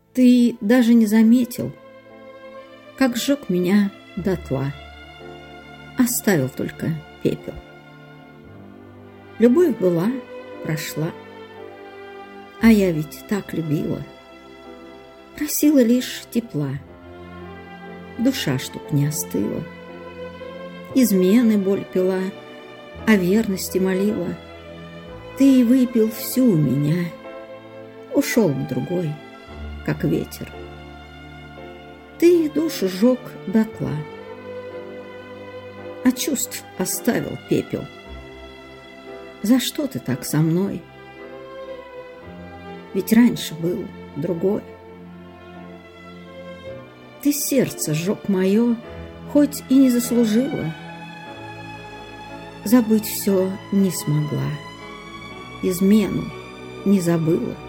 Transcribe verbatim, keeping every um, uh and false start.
Ты даже не заметил, как сжег меня дотла, оставил только пепел. Любовь была, прошла, а я ведь так любила, просила лишь тепла. Душа чтоб не остыла, измены боль пила, о верности молила. Ты выпил всю у меня, ушел к другой, как ветер. Ты душу сжег дотла, а чувств оставил пепел. За что ты так со мной? Ведь раньше был другой. Ты сердце сжег мое, хоть и не заслужила. Забыть все не смогла, измену не забыла.